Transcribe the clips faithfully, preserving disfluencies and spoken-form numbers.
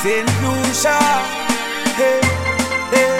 Saint Lucia, hey, hey.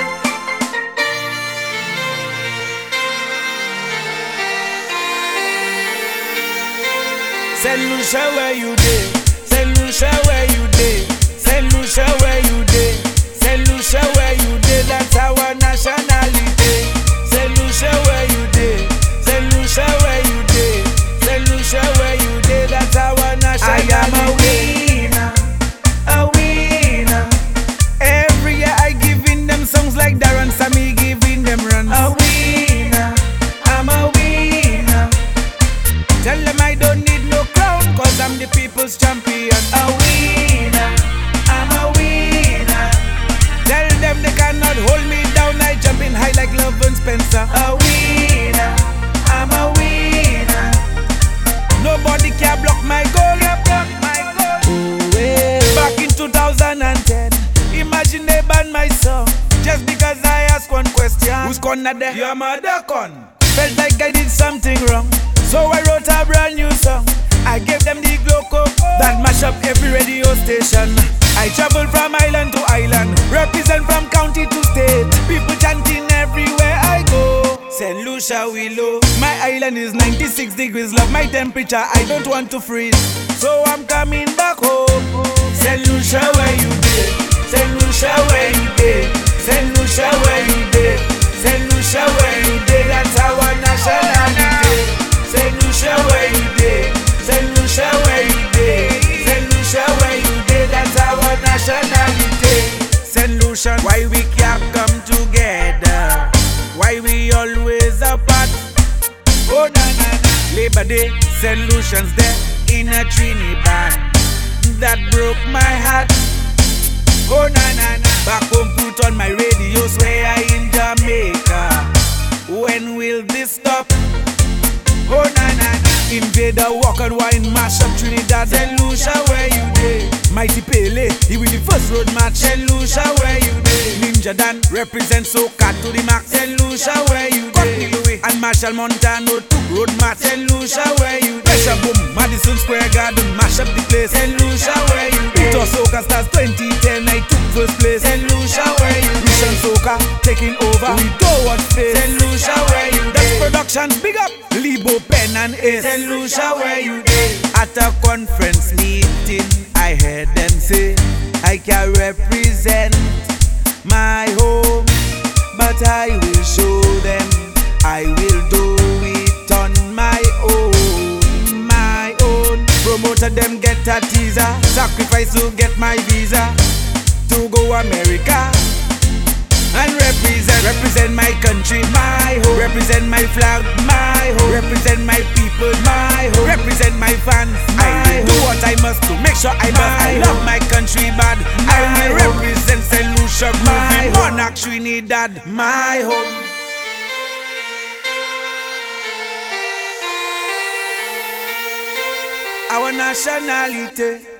Saint Lucia, where you dey? Saint Lucia, where you dey? Saint Lucia, where you dey? Saint Lucia, where you dey? That's our nationality. Saint Lucia, where you dey? Saint Lucia, where you dey? Saint Lucia, where you dey? That's our nationality. I am a winner, a winner. Every year I giving them songs like Darren Sammy giving them runs. A winner, I'm a winner. Tell them I don't need no crown, cause I'm the people's champion. A winner, I'm a winner. Tell them they cannot hold me down, I jumping high like Love and Spencer. A winner, I'm a winner. Nobody can block my goal, block my goal. Oh, yeah. Back in two thousand ten, imagine they ban my song just because I asked one question. Who's corner there? Your mother con. Felt like I did something wrong, so I wrote a brand new song. I gave them the gloco that mash up every radio station. I travel from island to island, represent from county to state. People chanting everywhere I go. Saint Lucia Willow. My island is ninety-six degrees, love my temperature, I don't want to freeze, so I'm coming back home. Saint Lucia, where you dey? Saint Lucia, where you dey? Saint Lucia, where you dey? Saint Lucia, where you dey? That's our nationality. Saint Lucia, where you dey? Saint Lucia, where you dey? Saint Lucia, where you dey? That's our nationality. Saint Lucia, why we can't come together? Why we always apart? Oh na na na. Labor Day, Saint Lucia's there in a Trinidad. That broke my heart. Oh na na na. Back home put on my radio, swear I in Jamaica. When will this stop? Oh na na na. Invader walk and wine, mash up Trinidad. Saint Lucia, where you dey? Mighty Pele, he win the first road match. Saint Lucia, where you dey? Ninja Dan represent Soca to the max. Saint Lucia, where you dey? Louis and Marshall Montano took road match. Saint Lucia, where you dey? Pressure boom, Madison Square Garden, mash up the place. Saint Lucia, where you dey? It was Soca Stars twenty ten, I took first place. Saint Lucia, where you dey? Mission Soca taking over, we don't want space. Saint Lucia, where you dey? That's Productions, big up Lebo, Pen and Ace. Saint Lucia, where you dey? At a conference meeting, I heard them say I can represent my home, but I will show them I will do it on my own, my own. Promoter them get a teaser, sacrifice to get my visa to go America and represent, represent my country, my home. Represent my flag, my home. Represent my people, my home. Represent my fans, my I will do what I must to make sure I must. I love my country bad. I will represent Saint Lucia, my monarch Trinidad, my home. Our nationality.